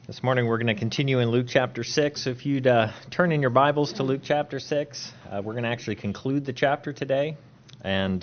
This morning we're going to continue in Luke chapter 6. So if you'd turn in your Bibles to Luke chapter 6, we're going to actually conclude the chapter today. And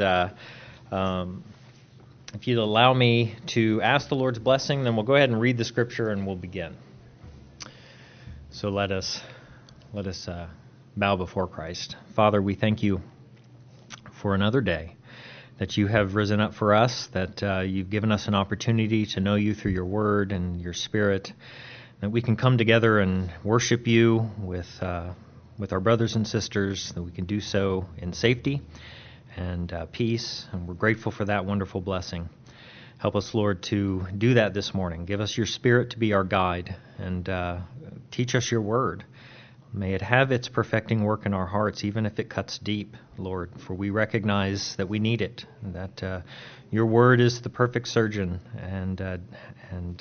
if you'd allow me to ask the Lord's blessing, then we'll go ahead and read the scripture and we'll begin. So let us bow before Christ. Father, we thank you for another day, that you have risen up for us, that you've given us an opportunity to know you through your word and your spirit, that we can come together and worship you with our brothers and sisters, that we can do so in safety and peace, and we're grateful for that wonderful blessing. Help us, Lord, to do that this morning. Give us your spirit to be our guide, and teach us your word. May it have its perfecting work in our hearts, even if it cuts deep, Lord, for we recognize that we need it, that your word is the perfect surgeon and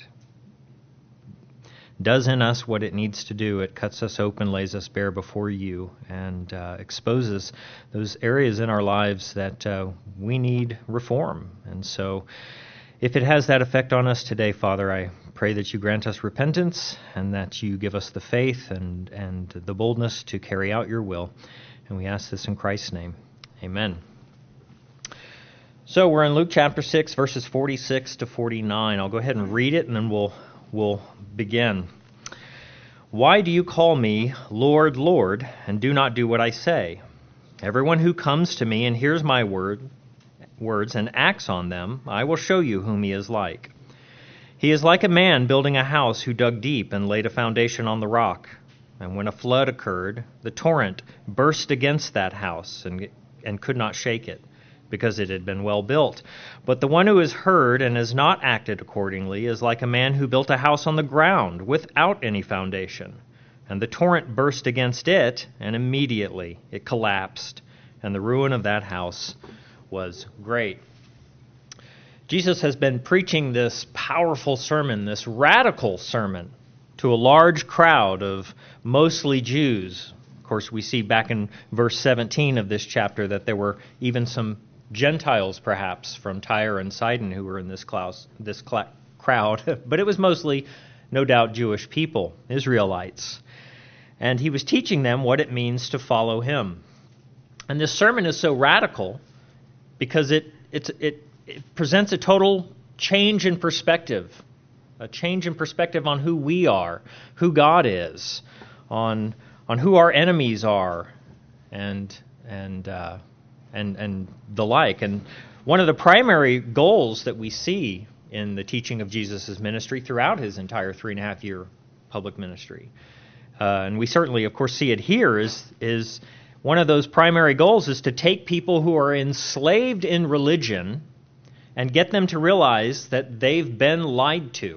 does in us what it needs to do. It cuts us open, lays us bare before you, and exposes those areas in our lives that we need reform. And so if it has that effect on us today, Father, I pray that you grant us repentance and that you give us the faith and the boldness to carry out your will. And we ask this in Christ's name. Amen. So we're in Luke chapter 6, verses 46 to 49. I'll go ahead and read it, and then we'll begin. Why do you call me Lord, Lord, and do not do what I say? Everyone who comes to me and hears my words and acts on them, I will show you whom he is like. He is like a man building a house who dug deep and laid a foundation on the rock. And when a flood occurred, the torrent burst against that house and could not shake it, because it had been well built. But the one who has heard and has not acted accordingly is like a man who built a house on the ground without any foundation. And the torrent burst against it, and immediately it collapsed, and the ruin of that house was great. Jesus has been preaching this powerful sermon, this radical sermon, to a large crowd of mostly Jews. Of course, we see back in verse 17 of this chapter that there were even some Gentiles, perhaps, from Tyre and Sidon who were in this crowd, but it was mostly, no doubt, Jewish people, Israelites. And he was teaching them what it means to follow him. And this sermon is so radical because it presents a total change in perspective, a change in perspective on who we are, who God is, on who our enemies are, and the like. And one of the primary goals that we see in the teaching of Jesus' ministry throughout his entire 3.5-year public ministry, and we certainly, of course, see it here, is one of those primary goals is to take people who are enslaved in religion and get them to realize that they've been lied to,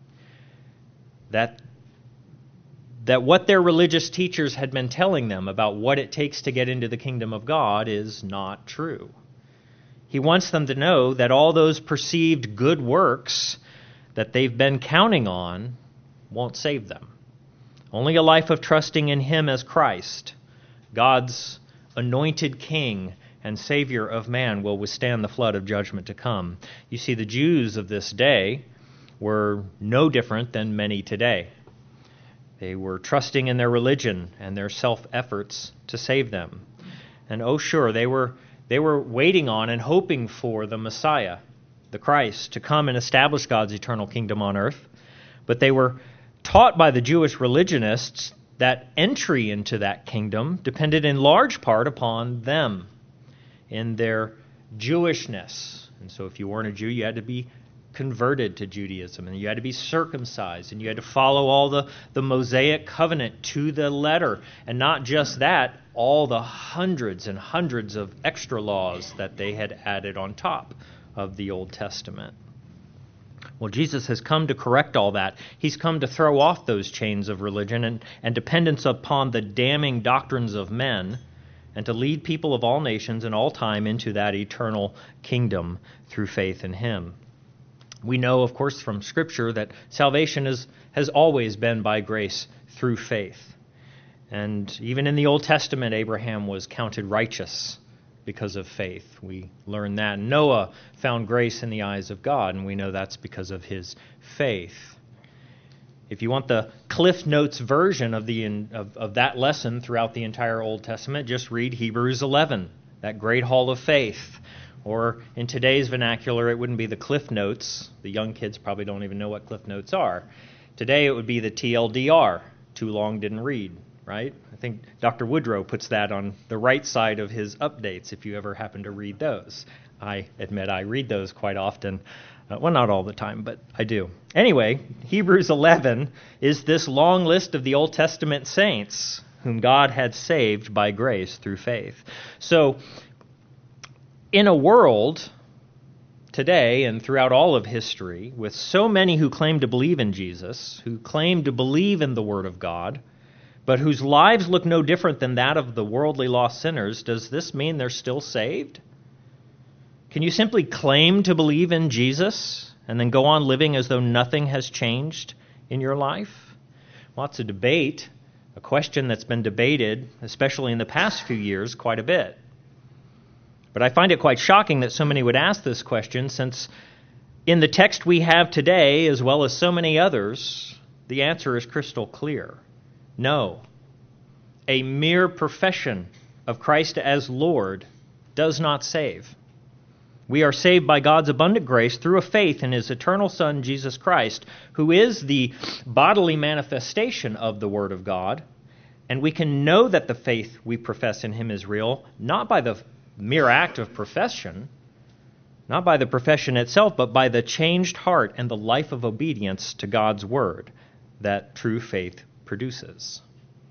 that what their religious teachers had been telling them about what it takes to get into the kingdom of God is not true. He wants them to know that all those perceived good works that they've been counting on won't save them. Only a life of trusting in him as Christ, God's anointed King and Savior of man, will withstand the flood of judgment to come. You see, the Jews of this day were no different than many today. They were trusting in their religion and their self-efforts to save them. And oh sure, they were waiting on and hoping for the Messiah, the Christ, to come and establish God's eternal kingdom on earth. But they were taught by the Jewish religionists that entry into that kingdom depended in large part upon them, in their Jewishness. And so if you weren't a Jew, you had to be converted to Judaism, and you had to be circumcised, and you had to follow all the Mosaic covenant to the letter. And not just that, all the hundreds and hundreds of extra laws that they had added on top of the Old Testament. Well, Jesus has come to correct all that. He's come to throw off those chains of religion and dependence upon the damning doctrines of men, and to lead people of all nations and all time into that eternal kingdom through faith in him. We know, of course, from Scripture that salvation has always been by grace through faith. And even in the Old Testament, Abraham was counted righteous because of faith. We learn that. Noah found grace in the eyes of God, and we know that's because of his faith. If you want the Cliff Notes version of that lesson throughout the entire Old Testament, just read Hebrews 11, that great hall of faith. Or in today's vernacular, it wouldn't be the Cliff Notes. The young kids probably don't even know what Cliff Notes are. Today it would be the TLDR, too long didn't read, right? I think Dr. Woodrow puts that on the right side of his updates if you ever happen to read those. I admit I read those quite often. Well, not all the time, but I do. Anyway, Hebrews 11 is this long list of the Old Testament saints whom God had saved by grace through faith. So, in a world today and throughout all of history with so many who claim to believe in Jesus, who claim to believe in the Word of God, but whose lives look no different than that of the worldly lost sinners, does this mean they're still saved? Can you simply claim to believe in Jesus and then go on living as though nothing has changed in your life? Well, it's a debate, a question that's been debated, especially in the past few years, quite a bit. But I find it quite shocking that so many would ask this question, since in the text we have today, as well as so many others, the answer is crystal clear. No. A mere profession of Christ as Lord does not save. We are saved by God's abundant grace through a faith in His eternal Son, Jesus Christ, who is the bodily manifestation of the Word of God. And we can know that the faith we profess in Him is real, not by the mere act of profession, not by the profession itself, but by the changed heart and the life of obedience to God's Word that true faith produces.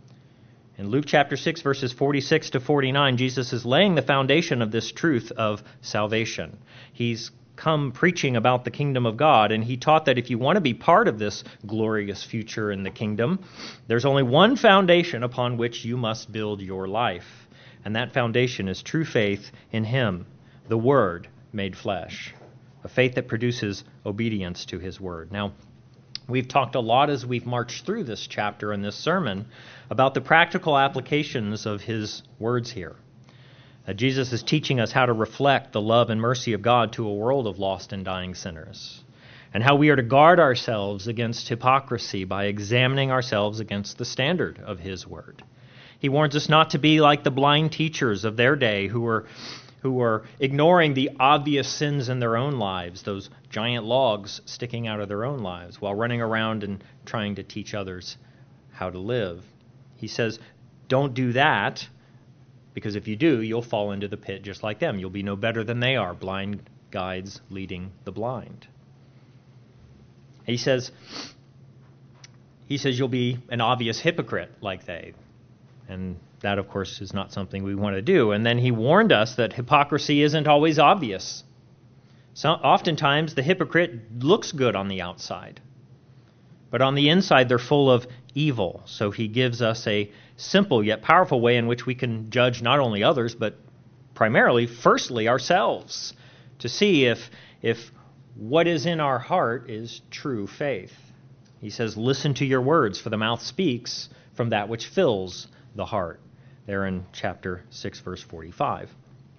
In Luke chapter 6, verses 46 to 49, Jesus is laying the foundation of this truth of salvation. He's come preaching about the kingdom of God, and he taught that if you want to be part of this glorious future in the kingdom, there's only one foundation upon which you must build your life, and that foundation is true faith in Him, the Word made flesh, a faith that produces obedience to His Word. Now, we've talked a lot as we've marched through this chapter and this sermon about the practical applications of His words here. Jesus is teaching us how to reflect the love and mercy of God to a world of lost and dying sinners, and how we are to guard ourselves against hypocrisy by examining ourselves against the standard of His Word. He warns us not to be like the blind teachers of their day who were ignoring the obvious sins in their own lives, those giant logs sticking out of their own lives, while running around and trying to teach others how to live. He says, don't do that, because if you do, you'll fall into the pit just like them. You'll be no better than they are, blind guides leading the blind. He says you'll be an obvious hypocrite like they. And that, of course, is not something we want to do. And then he warned us that hypocrisy isn't always obvious. So oftentimes, the hypocrite looks good on the outside, but on the inside, they're full of evil. So he gives us a simple yet powerful way in which we can judge not only others, but primarily, firstly, ourselves, to see if what is in our heart is true faith. He says, listen to your words, for the mouth speaks from that which fills the heart. There in chapter 6, verse 45.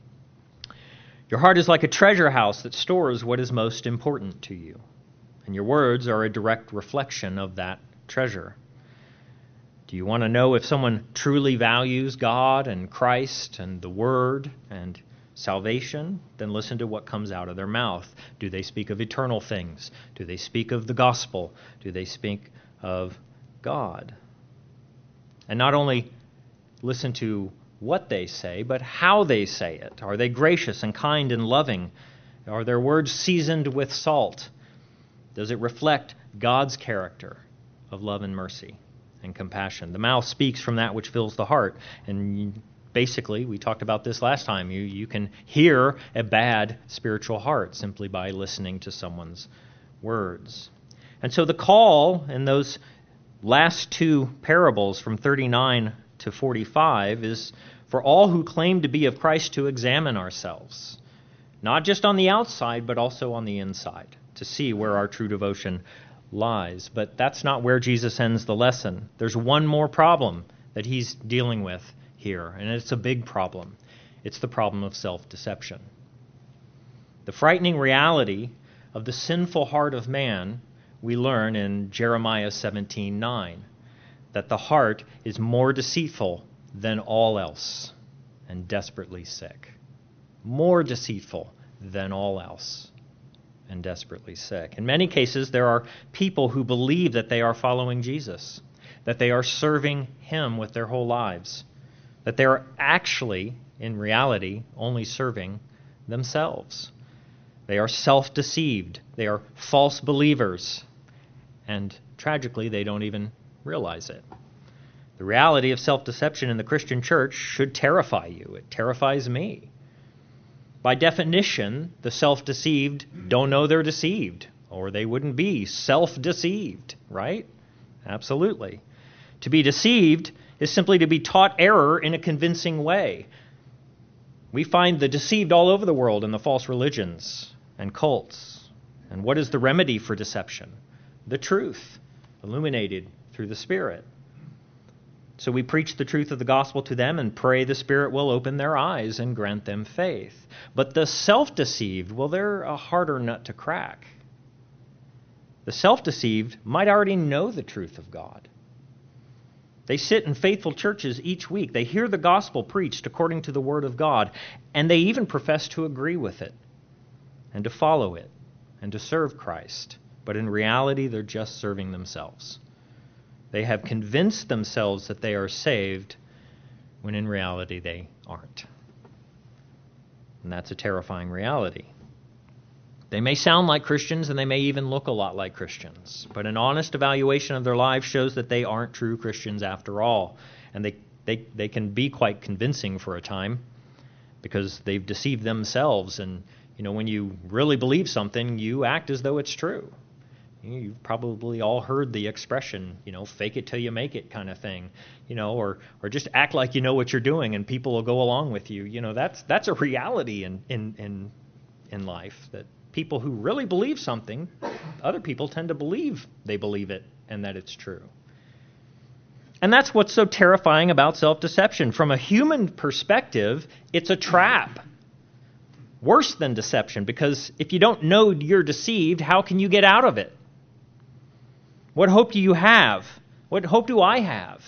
Your heart is like a treasure house that stores what is most important to you, and your words are a direct reflection of that treasure. Do you want to know if someone truly values God and Christ and the Word and salvation? Then listen to what comes out of their mouth. Do they speak of eternal things? Do they speak of the gospel? Do they speak of God? And not only listen to what they say, but how they say it. Are they gracious and kind and loving? Are their words seasoned with salt? Does it reflect God's character of love and mercy and compassion? The mouth speaks from that which fills the heart. And basically, we talked about this last time, you can hear a bad spiritual heart simply by listening to someone's words. And so the call in those last two parables from 39 to 45 is for all who claim to be of Christ to examine ourselves, not just on the outside, but also on the inside, to see where our true devotion lies. But that's not where Jesus ends the lesson. There's one more problem that he's dealing with here, and it's a big problem. It's the problem of self-deception. The frightening reality of the sinful heart of man we learn in Jeremiah 17:9 that the heart is more deceitful than all else and desperately sick. More deceitful than all else and desperately sick. In many cases, there are people who believe that they are following Jesus, that they are serving him with their whole lives, that they are actually, in reality, only serving themselves. They are self-deceived. They are false believers. And tragically, they don't even realize it. The reality of self-deception in the Christian church should terrify you. It terrifies me. By definition, the self-deceived don't know they're deceived, or they wouldn't be self-deceived, right? Absolutely. To be deceived is simply to be taught error in a convincing way. We find the deceived all over the world in the false religions and cults. And what is the remedy for deception? The truth, illuminated through the Spirit. So we preach the truth of the gospel to them and pray the Spirit will open their eyes and grant them faith. But the self-deceived, well, they're a harder nut to crack. The self-deceived might already know the truth of God. They sit in faithful churches each week. They hear the gospel preached according to the Word of God, and they even profess to agree with it and to follow it and to serve Christ. But in reality, they're just serving themselves. They have convinced themselves that they are saved when in reality they aren't. And that's a terrifying reality. They may sound like Christians and they may even look a lot like Christians, but an honest evaluation of their lives shows that they aren't true Christians after all. And they can be quite convincing for a time because they've deceived themselves. And, when you really believe something, you act as though it's true. You've probably all heard the expression, fake it till you make it kind of thing, or just act like you know what you're doing and people will go along with you. That's a reality in life, that people who really believe something, other people tend to believe they believe it and that it's true. And that's what's so terrifying about self-deception. From a human perspective, it's a trap. Worse than deception, because if you don't know you're deceived, how can you get out of it? What hope do you have? What hope do I have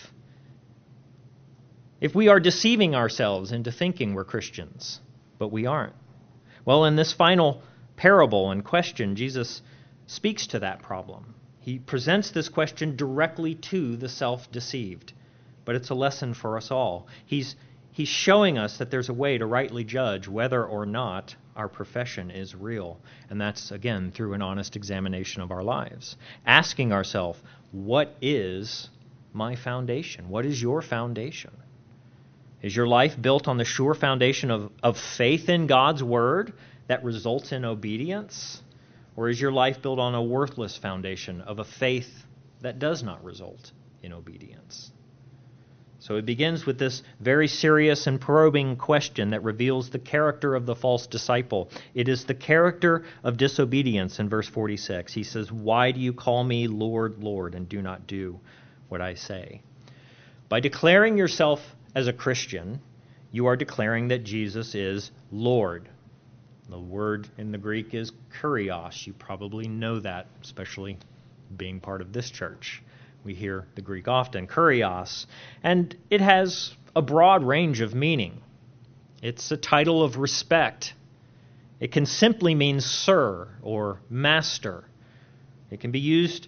if we are deceiving ourselves into thinking we're Christians, but we aren't? Well, in this final parable and question, Jesus speaks to that problem. He presents this question directly to the self-deceived, but it's a lesson for us all. He's showing us that there's a way to rightly judge whether or not our profession is real. And that's, again, through an honest examination of our lives. Asking ourselves, what is my foundation? What is your foundation? Is your life built on the sure foundation of faith in God's Word that results in obedience? Or is your life built on a worthless foundation of a faith that does not result in obedience? So it begins with this very serious and probing question that reveals the character of the false disciple. It is the character of disobedience in verse 46. He says, "Why do you call me Lord, Lord, and do not do what I say?" By declaring yourself as a Christian, you are declaring that Jesus is Lord. The word in the Greek is kurios. You probably know that, especially being part of this church. We hear the Greek often, kurios, and it has a broad range of meaning. It's a title of respect. It can simply mean sir or master. It can be used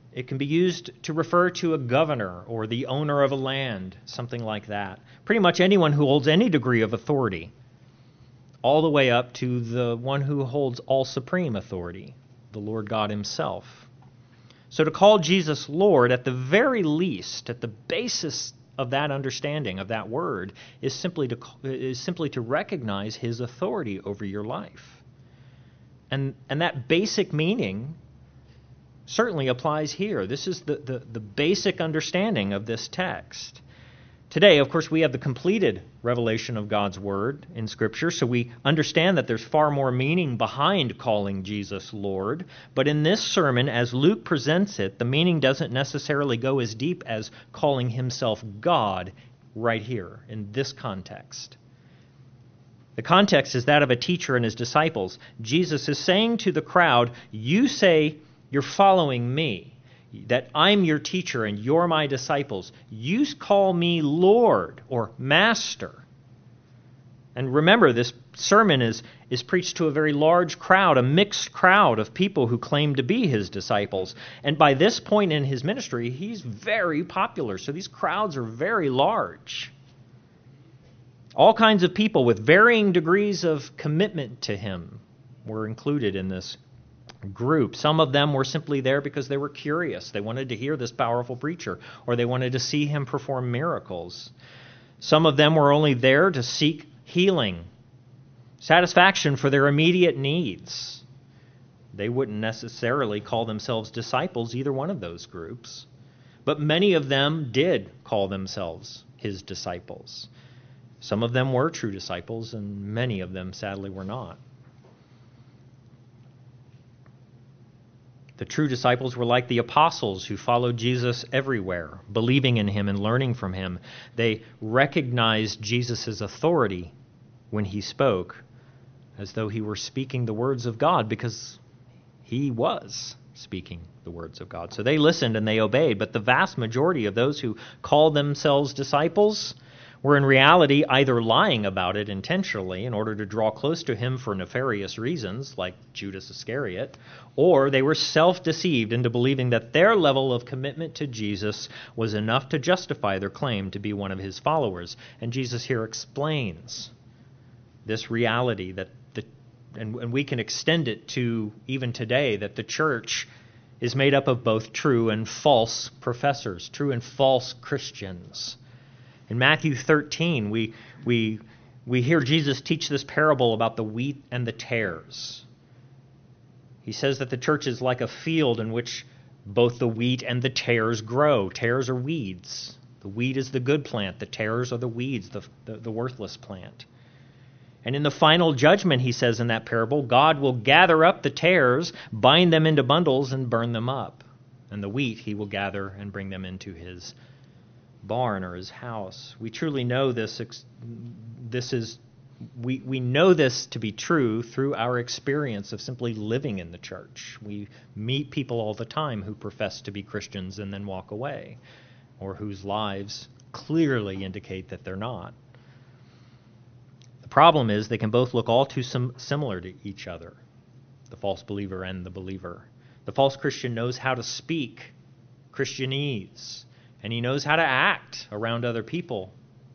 to refer to a governor or the owner of a land, something like that. Pretty much anyone who holds any degree of authority, all the way up to the one who holds all supreme authority, the Lord God himself. So to call Jesus Lord, at the very least, at the basis of that understanding of that word, is simply to recognize his authority over your life. And that basic meaning certainly applies here. This is the basic understanding of this text. Today, of course, we have the completed revelation of God's Word in Scripture, so we understand that there's far more meaning behind calling Jesus Lord. But in this sermon, as Luke presents it, the meaning doesn't necessarily go as deep as calling himself God right here in this context. The context is that of a teacher and his disciples. Jesus is saying to the crowd, you say You're following me, that I'm your teacher and you're my disciples. You call me Lord or Master. And remember, this sermon is preached to a very large crowd, a mixed crowd of people who claim to be his disciples. And by this point in his ministry, he's very popular. So these crowds are very large. All kinds of people with varying degrees of commitment to him were included in this group. Some of them were simply there because they were curious. They wanted to hear this powerful preacher, or they wanted to see him perform miracles. Some of them were only there to seek healing, satisfaction for their immediate needs. They wouldn't necessarily call themselves disciples, either one of those groups. But many of them did call themselves his disciples. Some of them were true disciples, and many of them, sadly, were not. The true disciples were like the apostles who followed Jesus everywhere, believing in him and learning from him. They recognized Jesus' authority when he spoke, as though he were speaking the words of God, because he was speaking the words of God. So they listened and they obeyed. But the vast majority of those who called themselves disciples were in reality either lying about it intentionally in order to draw close to him for nefarious reasons, like Judas Iscariot, or they were self-deceived into believing that their level of commitment to Jesus was enough to justify their claim to be one of his followers. And Jesus here explains this reality and we can extend it to even today, that the church is made up of both true and false professors, true and false Christians. In Matthew 13, we hear Jesus teach this parable about the wheat and the tares. He says that the church is like a field in which both the wheat and the tares grow. Tares are weeds. The wheat is the good plant. The tares are the weeds, the worthless plant. And in the final judgment, he says in that parable, God will gather up the tares, bind them into bundles, and burn them up. And the wheat he will gather and bring them into his barn or his house. We truly know this. We know this to be true through our experience of simply living in the church. We meet people all the time who profess to be Christians and then walk away, or whose lives clearly indicate that they're not. The problem is they can both look all too similar to each other, the false believer and the believer. The false Christian knows how to speak Christianese, and he knows how to act around other people.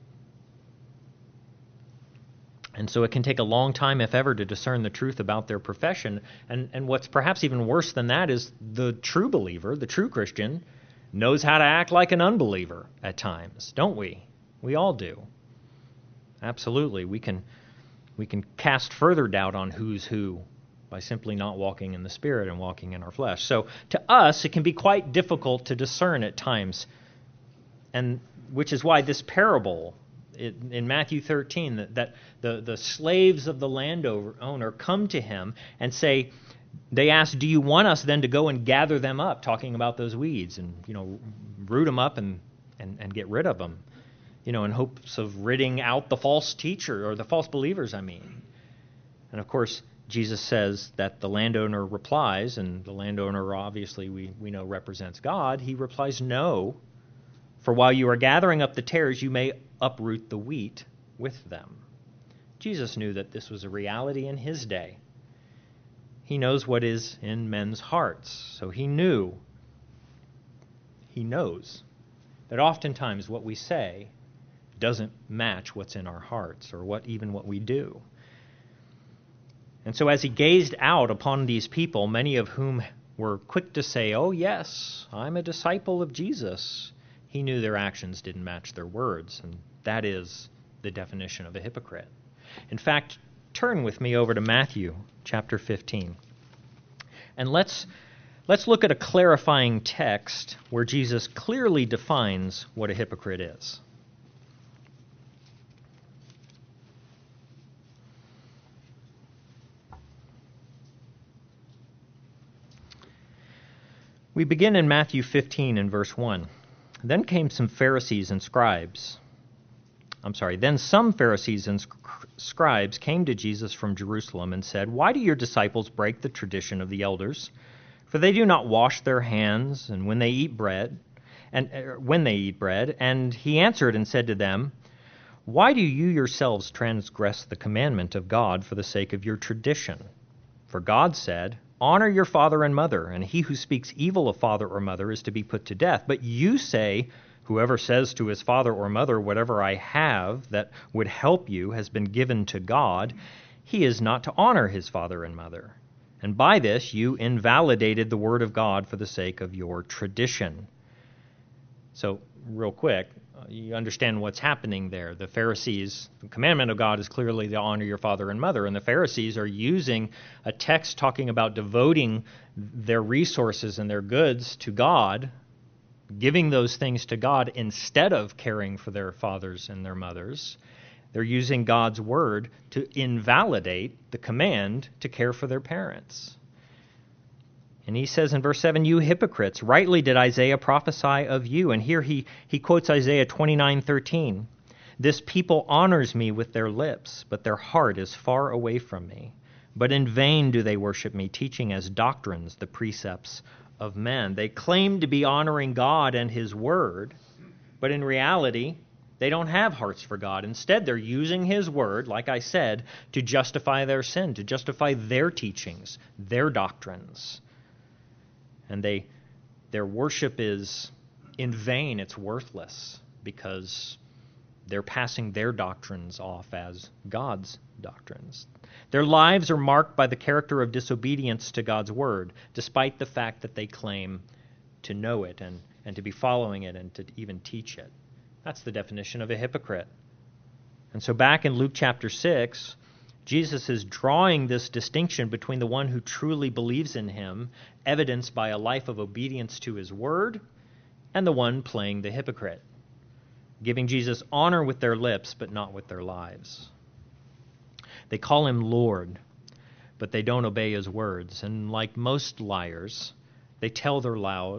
And so it can take a long time, if ever, to discern the truth about their profession. And what's perhaps even worse than that is the true believer, the true Christian, knows how to act like an unbeliever at times, don't we? We all do. Absolutely. We can cast further doubt on who's who by simply not walking in the Spirit and walking in our flesh. So to us, it can be quite difficult to discern at times, and which is why this parable in Matthew 13, that the slaves of the landowner come to him and say, they ask, do you want us then to go and gather them up, talking about those weeds, and root them up and get rid of them, in hopes of ridding out the false teacher, or the false believers, And of course, Jesus says that the landowner replies, and the landowner obviously we know represents God. He replies, no, for while you are gathering up the tares, you may uproot the wheat with them. Jesus knew that this was a reality in his day. He knows what is in men's hearts. So he knows that oftentimes what we say doesn't match what's in our hearts, or what we do. And so as he gazed out upon these people, many of whom were quick to say, oh yes, I'm a disciple of Jesus, he knew their actions didn't match their words, and that is the definition of a hypocrite. In fact, turn with me over to Matthew chapter 15. And let's look at a clarifying text where Jesus clearly defines what a hypocrite is. We begin in Matthew 15 and verse 1. Then some Pharisees and scribes came to Jesus from Jerusalem and said, why do your disciples break the tradition of the elders? For they do not wash their hands, and when they eat bread, and he answered and said to them, Why do you yourselves transgress the commandment of God for the sake of your tradition? For God said, Honor your father and mother, and he who speaks evil of father or mother is to be put to death. But you say, Whoever says to his father or mother, Whatever I have that would help you has been given to God, he is not to honor his father and mother. And by this you invalidated the word of God for the sake of your tradition. So, real quick, you understand what's happening there. The Pharisees, the commandment of God is clearly to honor your father and mother, and the Pharisees are using a text talking about devoting their resources and their goods to God, giving those things to God instead of caring for their fathers and their mothers. They're using God's word to invalidate the command to care for their parents. And he says in verse 7, You hypocrites, rightly did Isaiah prophesy of you. And here he quotes Isaiah 29:13. This people honors me with their lips, but their heart is far away from me. But in vain do they worship me, teaching as doctrines the precepts of men. They claim to be honoring God and his word, but in reality, they don't have hearts for God. Instead, they're using his word, like I said, to justify their sin, to justify their teachings, their doctrines. And their worship is in vain. It's worthless because they're passing their doctrines off as God's doctrines. Their lives are marked by the character of disobedience to God's word, despite the fact that they claim to know it and to be following it and to even teach it. That's the definition of a hypocrite. And so back in Luke chapter 6, Jesus is drawing this distinction between the one who truly believes in him, evidenced by a life of obedience to his word, and the one playing the hypocrite, giving Jesus honor with their lips, but not with their lives. They call him Lord, but they don't obey his words. And like most liars, they tell their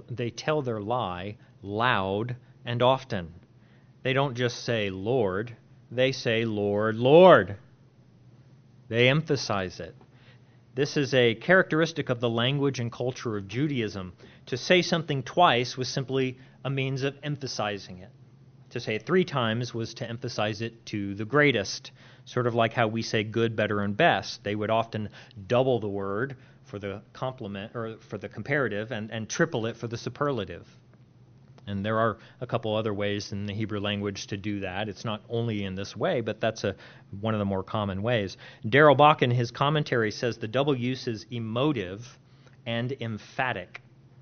lie loud and often. They don't just say Lord, they say Lord, Lord. They emphasize it. This is a characteristic of the language and culture of Judaism. To say something twice was simply a means of emphasizing it. To say it 3 times was to emphasize it to the greatest, sort of like how we say good, better, and best. They would often double the word for the complement or for the comparative and triple it for the superlative. And there are a couple other ways in the Hebrew language to do that. It's not only in this way, but that's one of the more common ways. Darrell Bock in his commentary says the double use is emotive and emphatic.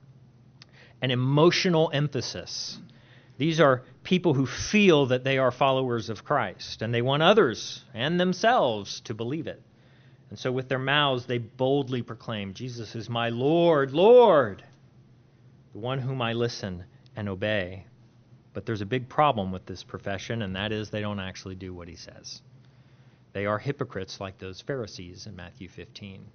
An emotional emphasis. These are people who feel that they are followers of Christ, and they want others and themselves to believe it. And so with their mouths, they boldly proclaim, Jesus is my Lord, Lord, the one whom I listen and obey. But there's a big problem with this profession, and that is they don't actually do what he says. They are hypocrites like those Pharisees in Matthew 15.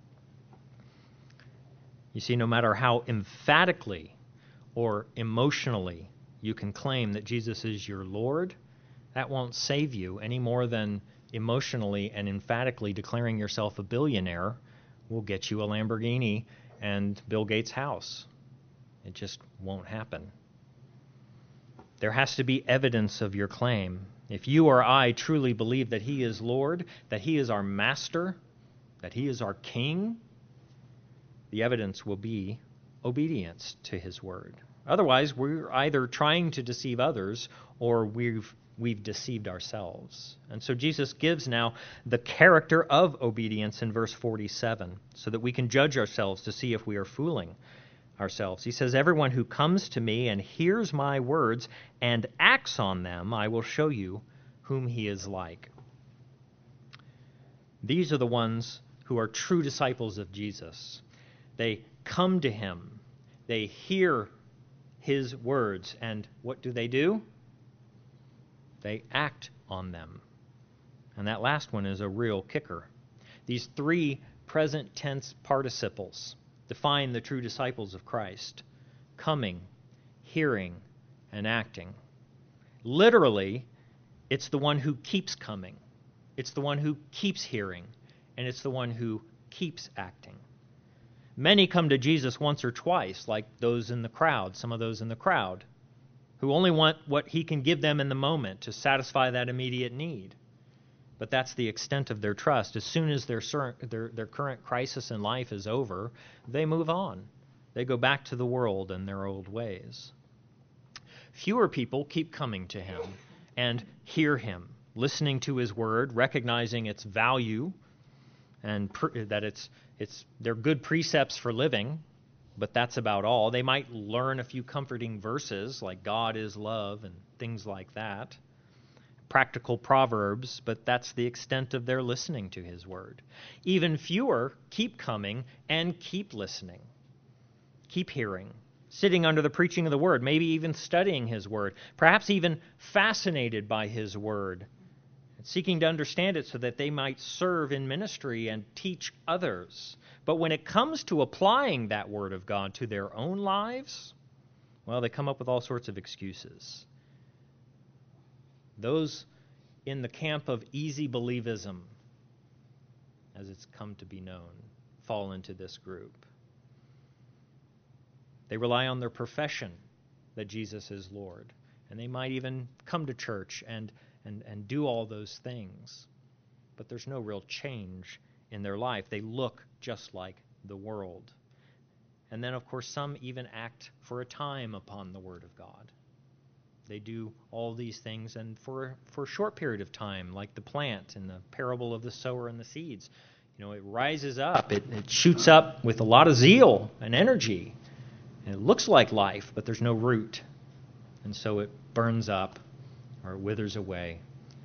You see, no matter how emphatically or emotionally you can claim that Jesus is your Lord, that won't save you any more than emotionally and emphatically declaring yourself a billionaire will get you a Lamborghini and Bill Gates' house. It just won't happen. There has to be evidence of your claim. If you or I truly believe that he is Lord, that he is our master, that he is our king, the evidence will be obedience to his word. Otherwise, we're either trying to deceive others or we've deceived ourselves. And so Jesus gives now the character of obedience in verse 47 so that we can judge ourselves to see if we are fooling ourselves. He says, everyone who comes to me and hears my words and acts on them, I will show you whom he is like. These are the ones who are true disciples of Jesus. They come to him. They hear his words. And what do? They act on them. And that last one is a real kicker. These 3 present tense participles define the true disciples of Christ: coming, hearing, and acting. Literally, it's the one who keeps coming, it's the one who keeps hearing, and it's the one who keeps acting. Many come to Jesus once or twice, like those in the crowd, some of those in the crowd, who only want what he can give them in the moment to satisfy that immediate need. But that's the extent of their trust. As soon as their current crisis in life is over, they move on. They go back to the world and their old ways. Fewer people keep coming to him and hear him, listening to his word, recognizing its value and that they're good precepts for living, but that's about all. They might learn a few comforting verses like God is love and things like that. Practical proverbs, but that's the extent of their listening to his word. Even fewer keep coming and keep listening, keep hearing, sitting under the preaching of the word, maybe even studying his word, perhaps even fascinated by his word, seeking to understand it so that they might serve in ministry and teach others. But when it comes to applying that word of God to their own lives, well, they come up with all sorts of excuses. Those in the camp of easy believism, as it's come to be known, fall into this group. They rely on their profession that Jesus is Lord, and they might even come to church and do all those things, but there's no real change in their life. They look just like the world. And then, of course, some even act for a time upon the Word of God. They do all these things, and for a short period of time, like the plant in the parable of the sower and the seeds. It rises up, it shoots up with a lot of zeal and energy, and it looks like life, but there's no root. And so it burns up or withers away.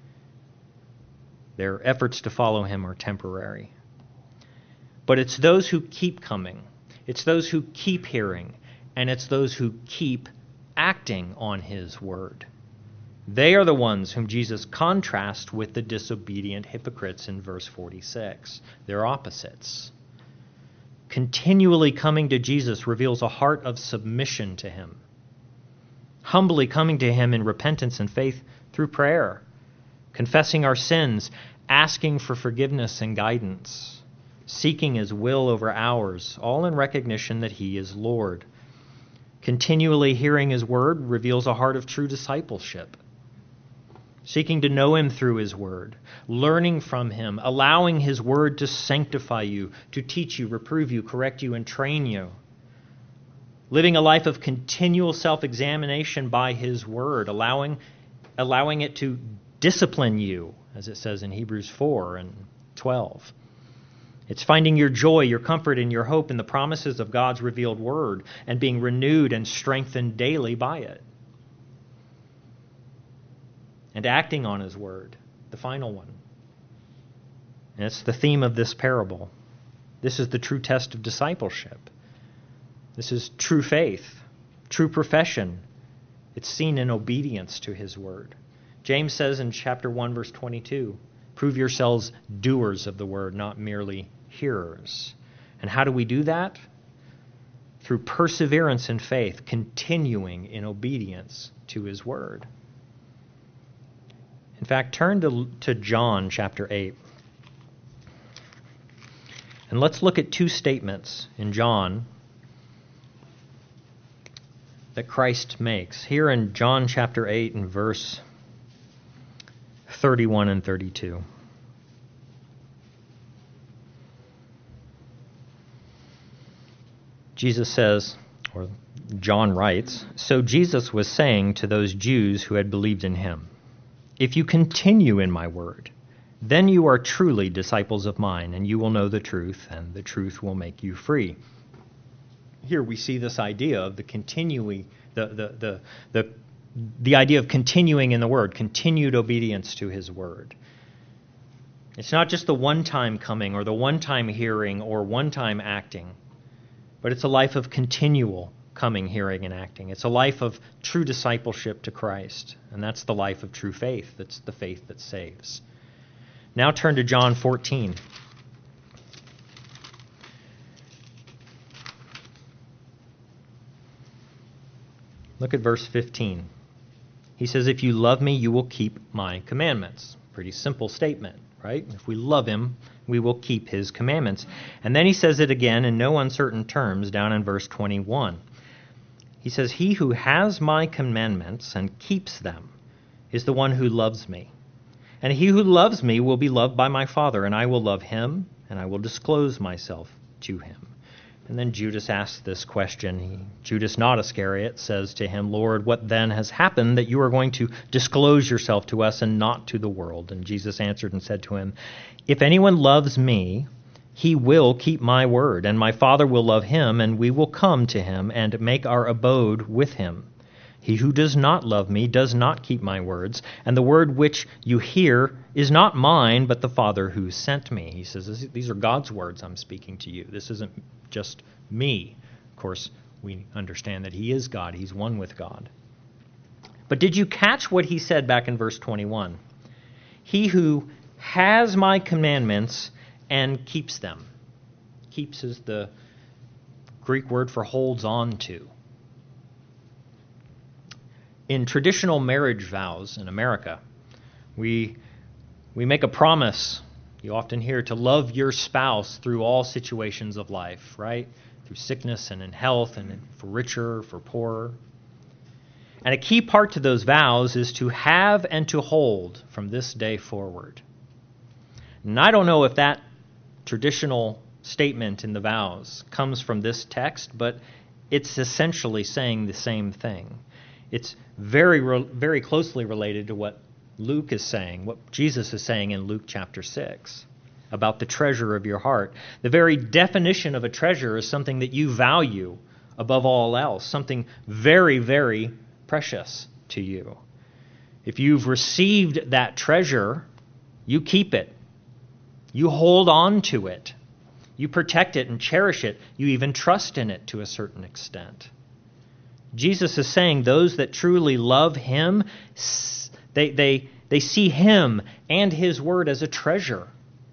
Their efforts to follow him are temporary. But it's those who keep coming, it's those who keep hearing, and it's those who keep acting on his word. They are the ones whom Jesus contrasts with the disobedient hypocrites in verse 46. They're opposites. Continually coming to Jesus reveals a heart of submission to him. Humbly coming to him in repentance and faith through prayer, confessing our sins, asking for forgiveness and guidance, seeking his will over ours, all in recognition that he is Lord. Continually hearing his word reveals a heart of true discipleship, seeking to know him through his word, learning from him, allowing his word to sanctify you, to teach you, reprove you, correct you, and train you. Living a life of continual self-examination by his word, allowing it to discipline you, as it says in Hebrews 4 and 12. It's finding your joy, your comfort, and your hope in the promises of God's revealed word and being renewed and strengthened daily by it. And acting on his word, the final one. And it's the theme of this parable. This is the true test of discipleship. This is true faith, true profession. It's seen in obedience to his word. James says in chapter 1, verse 22, prove yourselves doers of the word, not merely hearers. And how do we do that? Through perseverance in faith, continuing in obedience to his word. In fact, turn to John chapter 8. And let's look at two statements in John that Christ makes. Here in John chapter 8 and verse 31 and 32. Jesus says, or John writes, so Jesus was saying to those Jews who had believed in him, if you continue in my word, then you are truly disciples of mine, and you will know the truth, and the truth will make you free. Here we see this idea of the idea of continuing in the word, continued obedience to his word. It's not just the one-time coming or the one-time hearing or one-time acting, but it's a life of continual coming, hearing, and acting. It's a life of true discipleship to Christ, and that's the life of true faith. That's the faith that saves. Now turn to John 14. Look at verse 15. He says, if you love me, you will keep my commandments. Pretty simple statement, right? If we love him, we will keep his commandments. And then he says it again in no uncertain terms down in verse 21. He says, he who has my commandments and keeps them is the one who loves me. And he who loves me will be loved by my Father, and I will love him, and I will disclose myself to him. And then Judas asks this question. Judas, not Iscariot, says to him, Lord, what then has happened that you are going to disclose yourself to us and not to the world? And Jesus answered and said to him, if anyone loves me, he will keep my word, and my Father will love him, and we will come to him and make our abode with him. He who does not love me does not keep my words, and the word which you hear is not mine, but the Father who sent me. He says, these are God's words I'm speaking to you. This isn't just me. Of course, we understand that he is God. He's one with God. But did you catch what he said back in verse 21? He who has my commandments and keeps them. Keeps is the Greek word for holds on to. In traditional marriage vows in America, we make a promise, you often hear, to love your spouse through all situations of life, right? Through sickness and in health and for richer, for poorer. And a key part to those vows is to have and to hold from this day forward. And I don't know if that traditional statement in the vows comes from this text, but it's essentially saying the same thing. It's very closely related to what Luke is saying, what Jesus is saying in Luke chapter 6 about the treasure of your heart. The very definition of a treasure is something that you value above all else, something very, very precious to you. If you've received that treasure, you keep it. You hold on to it. You protect it and cherish it. You even trust in it to a certain extent. Jesus is saying those that truly love him, they see him and his word as a treasure.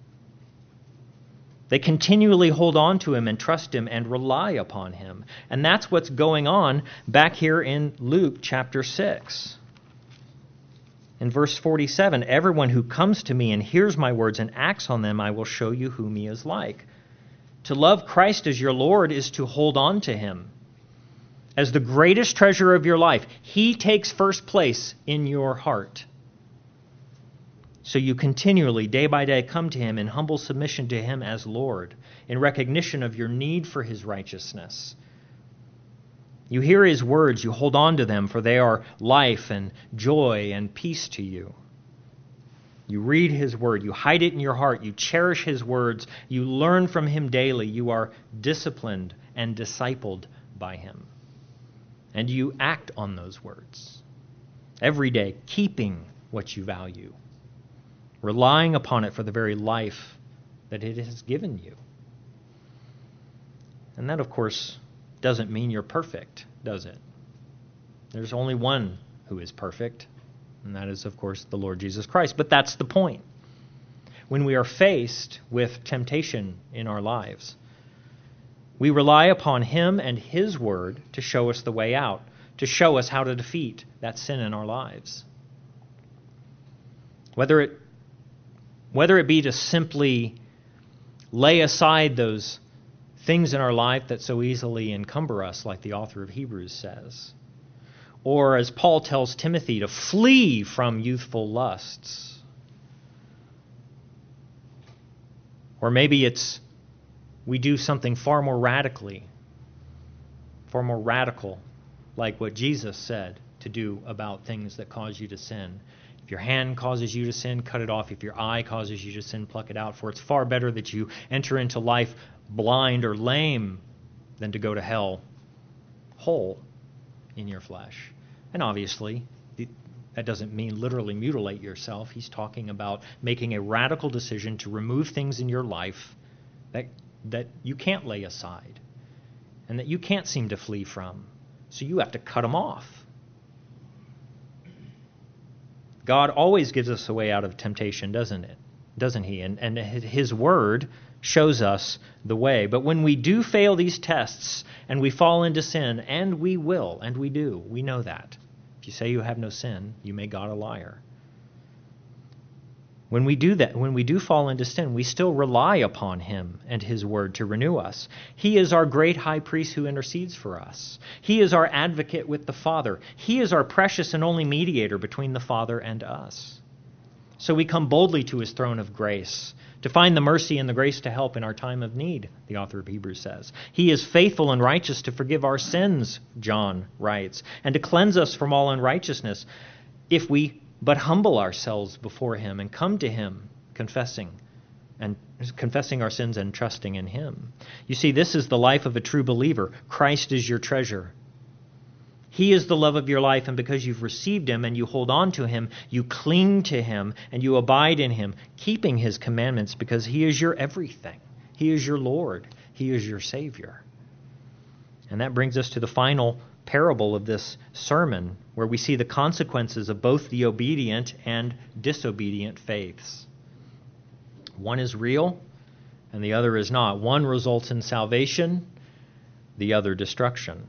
They continually hold on to him and trust him and rely upon him. And that's what's going on back here in Luke chapter 6. In verse 47, everyone who comes to me and hears my words and acts on them, I will show you whom he is like. To love Christ as your Lord is to hold on to him as the greatest treasure of your life. He takes first place in your heart. So you continually, day by day, come to him in humble submission to him as Lord, in recognition of your need for his righteousness. You hear his words, you hold on to them, for they are life and joy and peace to you. You read his word, you hide it in your heart, you cherish his words, you learn from him daily, you are disciplined and discipled by him. And you act on those words every day, keeping what you value, relying upon it for the very life that it has given you. And that, of course, doesn't mean you're perfect, does it? There's only one who is perfect, and that is, of course, the Lord Jesus Christ. But that's the point. When we are faced with temptation in our lives, we rely upon him and his word to show us the way out, to show us how to defeat that sin in our lives. Whether it be to simply lay aside those things in our life that so easily encumber us, like the author of Hebrews says, or as Paul tells Timothy, to flee from youthful lusts. Or maybe we do something far more radical, like what Jesus said to do about things that cause you to sin. If your hand causes you to sin, cut it off. If your eye causes you to sin, pluck it out. For it's far better that you enter into life blind or lame than to go to hell whole in your flesh. And obviously, that doesn't mean literally mutilate yourself. He's talking about making a radical decision to remove things in your life that you can't lay aside and that you can't seem to flee from. So you have to cut them off. God always gives us a way out of temptation, doesn't he? And his word shows us the way. But when we do fail these tests and we fall into sin, and we will, and we do, we know that. If you say you have no sin, you make God a liar. When we do that, when we do fall into sin, we still rely upon him and his word to renew us. He is our great high priest who intercedes for us. He is our advocate with the Father. He is our precious and only mediator between the Father and us. So we come boldly to his throne of grace to find the mercy and the grace to help in our time of need, the author of Hebrews says. He is faithful and righteous to forgive our sins, John writes, and to cleanse us from all unrighteousness if we but humble ourselves before him and come to him confessing our sins and trusting in him. You see, this is the life of a true believer. Christ is your treasure. He is the love of your life, and because you've received him and you hold on to him, you cling to him and you abide in him, keeping his commandments because he is your everything. He is your Lord. He is your Savior. And that brings us to the final parable of this sermon, where we see the consequences of both the obedient and disobedient faiths. One is real and the other is not. One results in salvation, the other destruction.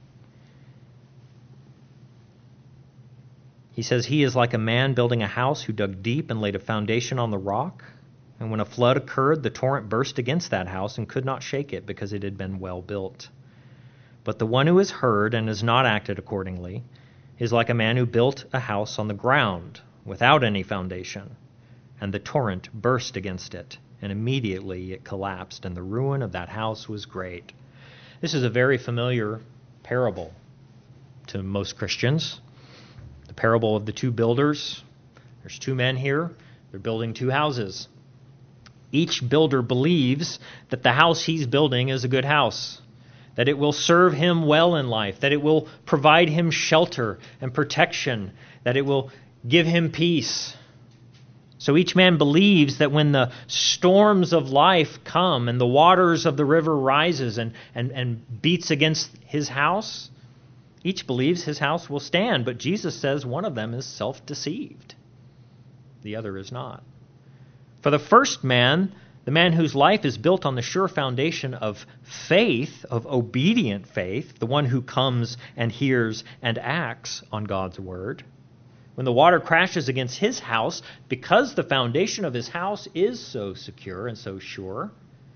He says, he is like a man building a house who dug deep and laid a foundation on the rock. And when a flood occurred, the torrent burst against that house and could not shake it because it had been well built. But the one who has heard and has not acted accordingly is like a man who built a house on the ground without any foundation. And the torrent burst against it, and immediately it collapsed, and the ruin of that house was great. This is a very familiar parable to most Christians. The parable of the two builders. There's two men here. They're building two houses. Each builder believes that the house he's building is a good house, that it will serve him well in life, that it will provide him shelter and protection, that it will give him peace. So each man believes that when the storms of life come and the waters of the river rises and beats against his house, each believes his house will stand. But Jesus says one of them is self-deceived. The other is not. For the first man, the man whose life is built on the sure foundation of faith, of obedient faith, the one who comes and hears and acts on God's word, when the water crashes against his house, because the foundation of his house is so secure and so sure,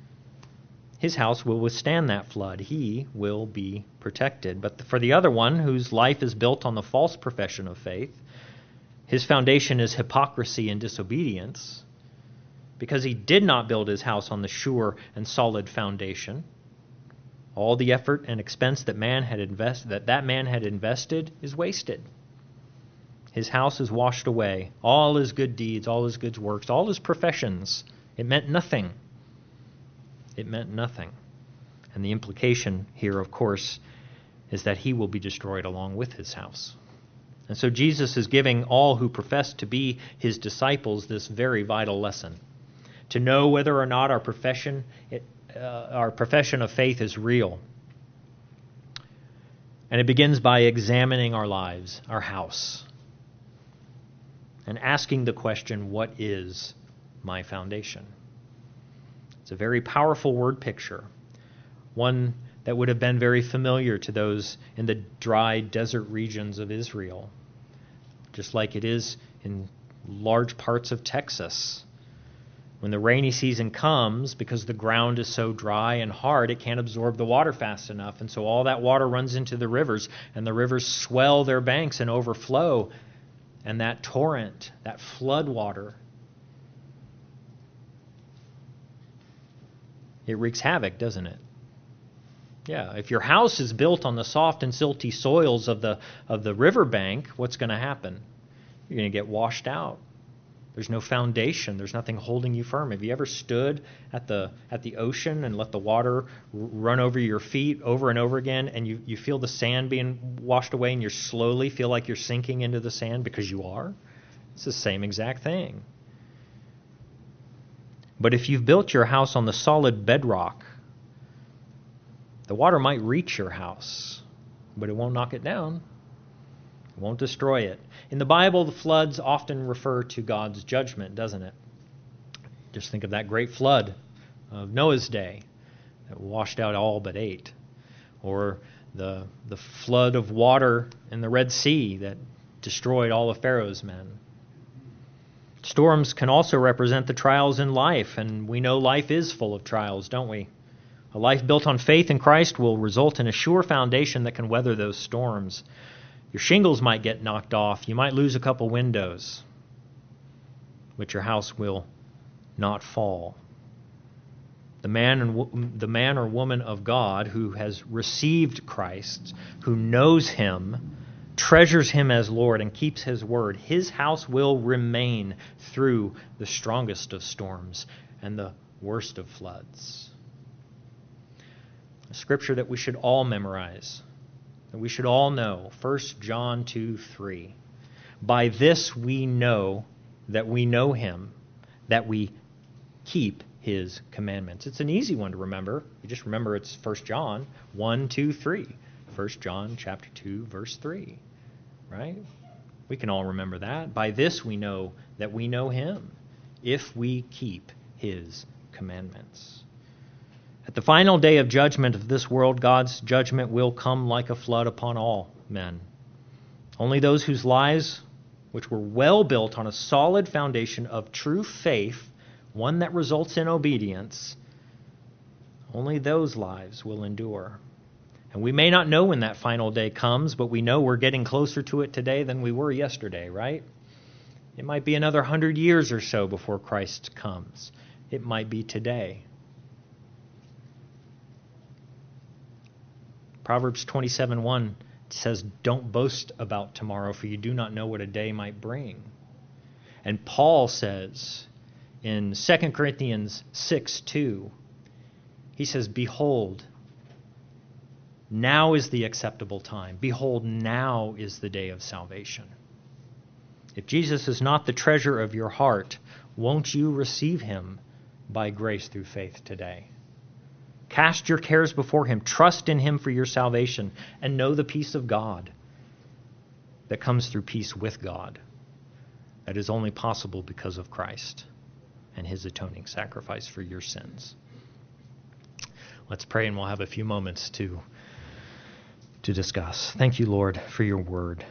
his house will withstand that flood. He will be protected. But for the other one, whose life is built on the false profession of faith, his foundation is hypocrisy and disobedience, because he did not build his house on the sure and solid foundation. All the effort and expense that man had invested is wasted. His house is washed away. All his good deeds, all his good works, all his professions. It meant nothing. It meant nothing. And the implication here, of course, is that he will be destroyed along with his house. And so Jesus is giving all who profess to be his disciples this very vital lesson, to know whether or not our profession of faith is real. And it begins by examining our lives, our house, and asking the question, what is my foundation? It's a very powerful word picture, one that would have been very familiar to those in the dry desert regions of Israel, just like it is in large parts of Texas. When the rainy season comes, because the ground is so dry and hard, it can't absorb the water fast enough, and so all that water runs into the rivers, and the rivers swell their banks and overflow, and that torrent, that flood water, it wreaks havoc, doesn't it? Yeah, if your house is built on the soft and silty soils of the riverbank, what's going to happen? You're going to get washed out. There's no foundation. There's nothing holding you firm. Have you ever stood at the ocean and let the water run over your feet over and over again, and you feel the sand being washed away, and you slowly feel like you're sinking into the sand because you are? It's the same exact thing. But if you've built your house on the solid bedrock, the water might reach your house, but it won't knock it down. It won't destroy it. In the Bible, the floods often refer to God's judgment, doesn't it? Just think of that great flood of Noah's day that washed out all but 8. Or the flood of water in the Red Sea that destroyed all of Pharaoh's men. Storms can also represent the trials in life, and we know life is full of trials, don't we? A life built on faith in Christ will result in a sure foundation that can weather those storms. Your shingles might get knocked off. You might lose a couple windows, but your house will not fall. The man or woman of God who has received Christ, who knows Him, treasures Him as Lord, and keeps His word, his house will remain through the strongest of storms and the worst of floods. A scripture that we should all memorize, that we should all know, 1 John 2:3. By this we know that we know Him, that we keep His commandments. It's an easy one to remember. You just remember it's 1 John 1, 2, 3. 1 John chapter 2, verse 3. Right? We can all remember that. By this we know that we know Him, if we keep His commandments. At the final day of judgment of this world, God's judgment will come like a flood upon all men. Only those whose lives, which were well built on a solid foundation of true faith, one that results in obedience, only those lives will endure. And we may not know when that final day comes, but we know we're getting closer to it today than we were yesterday, right? It might be another 100 years or so before Christ comes. It might be today. Proverbs 27:1 says, "Don't boast about tomorrow, for you do not know what a day might bring." And Paul says in 2 Corinthians 6:2, he says, "Behold, now is the acceptable time. Behold, now is the day of salvation." If Jesus is not the treasure of your heart, won't you receive Him by grace through faith today? Cast your cares before Him. Trust in Him for your salvation, and know the peace of God that comes through peace with God. That is only possible because of Christ and His atoning sacrifice for your sins. Let's pray, and we'll have a few moments to discuss. Thank you, Lord, for your word.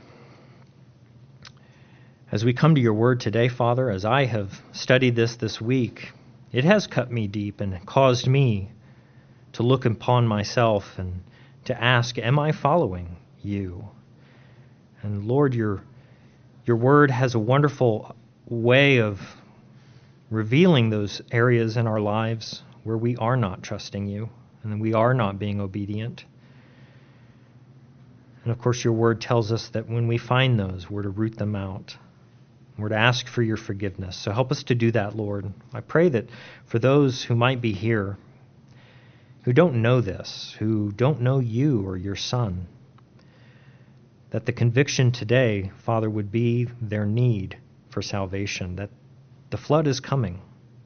As we come to your word today, Father, as I have studied this week, it has cut me deep and caused me to look upon myself and to ask, am I following you? And Lord, your word has a wonderful way of revealing those areas in our lives where we are not trusting you and we are not being obedient. And of course, your word tells us that when we find those, we're to root them out. We're to ask for your forgiveness. So help us to do that, Lord. I pray that for those who might be here, who don't know this, who don't know you or your Son, that the conviction today, Father, would be their need for salvation, that the flood is coming.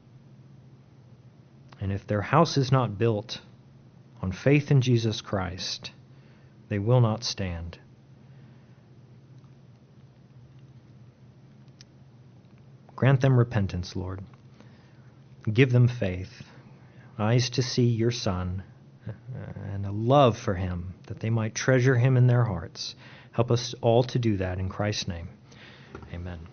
And if their house is not built on faith in Jesus Christ, they will not stand. Grant them repentance, Lord. Give them faith, eyes to see your Son, and a love for Him, that they might treasure Him in their hearts. Help us all to do that in Christ's name. Amen.